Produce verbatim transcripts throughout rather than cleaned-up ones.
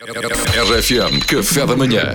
R F M Café da Manhã.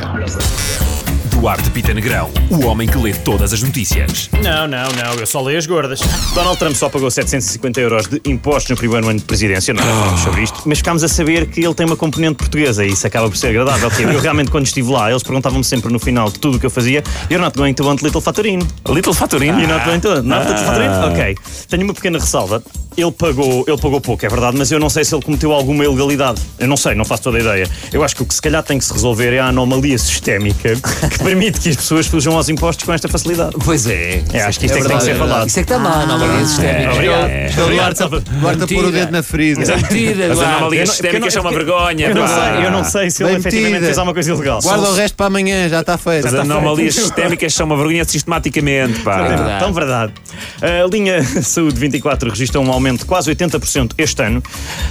Duarte Pita Negrão, o homem que lê todas as notícias. Não, não, não, eu só leio as gordas. Donald Trump só pagou setecentos e cinquenta euros de impostos no primeiro ano de presidência, não falamos sobre isto, mas ficámos a saber que ele tem uma componente portuguesa e isso acaba por ser agradável. Eu realmente, quando estive lá, eles perguntavam-me sempre no final de tudo o que eu fazia: You're not going to want Little Fattorini. Little Fattorini? You're not going to want not Little Fattorini? Ok. Tenho uma pequena ressalva. Ele pagou, ele pagou pouco, é verdade, mas eu não sei se ele cometeu alguma ilegalidade. Eu não sei, não faço toda a ideia. Eu acho que o que se calhar tem que se resolver é a anomalia sistémica que permite que as pessoas fujam aos impostos com esta facilidade. Pois é. É, acho que isto é, é que tem que ser falado. Isso é que está mal, não é sistémica. Obrigado. É. Obrigado. Duarte a pôr o dedo na ferida. Mentira, As anomalias Eu não- sistémicas são uma vergonha. Eu não, pá. sei, eu não sei se ele Bem efetivamente metida. fez alguma coisa ilegal. Guarda o resto para amanhã, já está feito. As anomalias sistémicas são uma vergonha sistematicamente, pá. É verdade. Tão verdade. A linha Saúde vinte e quatro registrou um aumento de quase oitenta por cento este ano.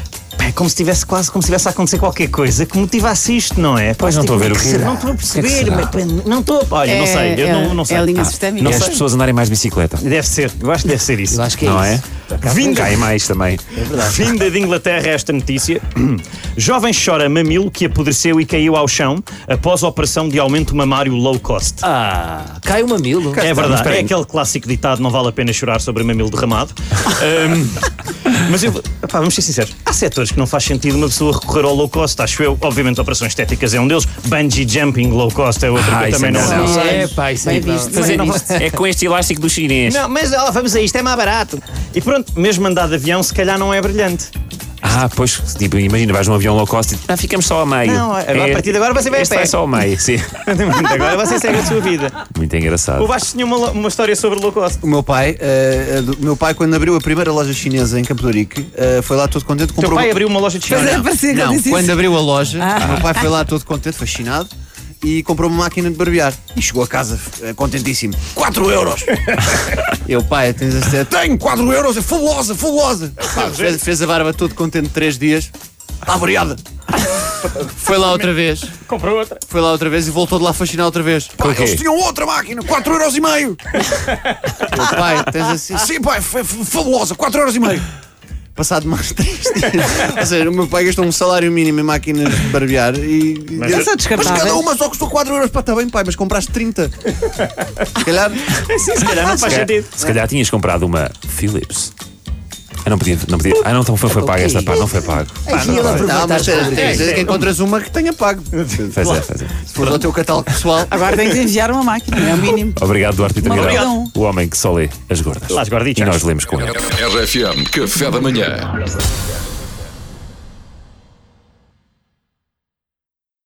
É como se tivesse quase como se tivesse a acontecer qualquer coisa que motivasse isto, não é? Pois não estou a ver o que é. Não estou a perceber. mas- Não estou a. Olha, não É- sei. Eu é- não, não sei. é a linha Ah, sistémica. não E as sei. pessoas andarem mais de bicicleta. Deve ser. Eu acho que deve ser isso. Eu acho que é Não isso. é? Vinda, Cai mais também. vinda de Inglaterra esta notícia. Jovem chora mamilo que apodreceu e caiu ao chão após a operação de aumento mamário low cost. Ah, cai o mamilo. É verdade, espera é aí. aquele clássico ditado: não vale a pena chorar sobre mamilo derramado. Ahm, mas eu, epá, vamos ser sinceros, há setores que não faz sentido uma pessoa recorrer ao low cost, acho eu. Obviamente, operações estéticas é um deles, bungee jumping low cost é outro Ah, que eu isso também é não, não. não sei. É, pá, isso Bem é visto. fazer Bem isto. É com este elástico do chinês. Não, mas ó, vamos a isto, é mais barato. E pronto, mesmo andar de avião, se calhar não é brilhante. Ah, pois, tipo, imagina, vais num avião low cost e ah, ficamos só a meio. Não, agora, a partir de agora você vai a este pé. vai só a meio, sim. Agora você segue a sua vida. Muito engraçado. O Vasco tinha uma, uma história sobre low cost. O meu pai, eh, do- meu pai, quando abriu a primeira loja chinesa em Campo de Ourique, eh, foi lá todo contente. O teu Comprou pai uma- abriu uma loja de Pois é, China. parecia que ele Não, disse quando isso. abriu a loja, o meu pai foi lá todo contente, fascinado, e comprou uma máquina de barbear. E chegou a casa eh, contentíssimo. quatro euros! Eu, pai, tens a certeza? Tenho quatro euros, é fabulosa, fabulosa! Pá, fez, fez a barba todo contente três dias. Está variada! Foi lá outra vez, Comprou outra. foi lá outra vez e voltou de lá fascinado outra vez. Pá, quê? eles tinham outra máquina, quatro euros e meio! Eu, pai, tens assim? Sim, pai, fa- fa- fabulosa, quatro euros e meio! Passado mais três dias. Ou seja, o meu pai gastou um salário mínimo em máquinas de barbear e. Mas e- é só descartáveis. Mas cada uma só custou quatro euros. Pá, está bem, pai, mas compraste trinta. Se calhar. Sim, se calhar não faz Se calhar, sentido. se calhar tinhas comprado uma Philips. Ah, não podia, não podia. Ah, não, então foi, foi pago esta parte, não foi pago. Ai, ele Não, aproveitar mas sobre é, isso. é, que encontras uma que tenha pago. Faz é, faz é. Se for ao teu catálogo pessoal. Agora tem que enviar uma máquina, é o mínimo. Obrigado, Duarte Pita Uma Negrão, obrigado. o homem que só lê as gordas. As gordichas. E nós lemos com ele. R F M Café da Manhã.